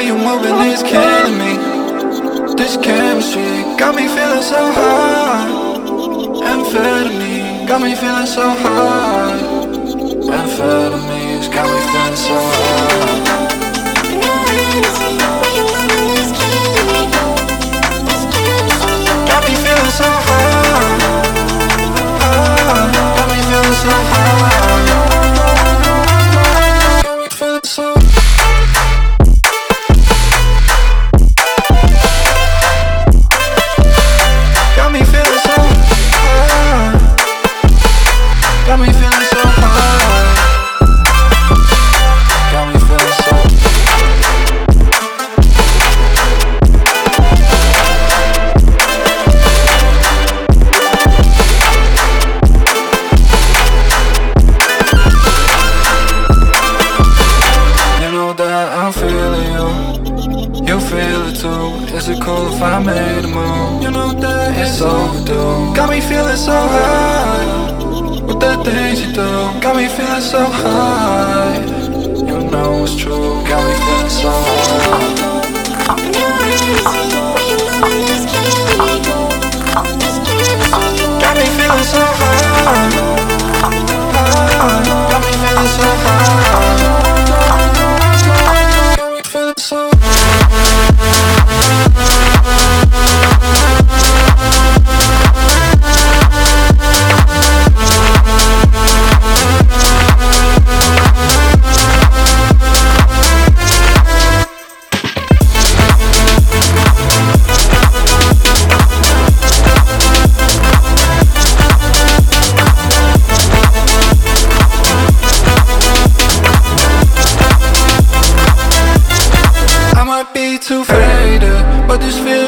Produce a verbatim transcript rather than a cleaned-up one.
you moving is killing me. This chemistry got me feeling so high. Amphetamine got me feeling so high. Amphetamines got me feeling so high. Got me feeling so high. Got me feeling so high. Got me feeling so. Got me feeling so high. Got me feeling so high. Got me feeling so. You know that I'm feeling you. You feel it too. Is it cool if I made a move? You know that it's overdue. Got me feeling so high. With the things you do, got me feeling so high. You know it's true. Got me feeling so high. Got me feeling so high. Got me feeling so high. Got me feeling so. Too faded, but this feeling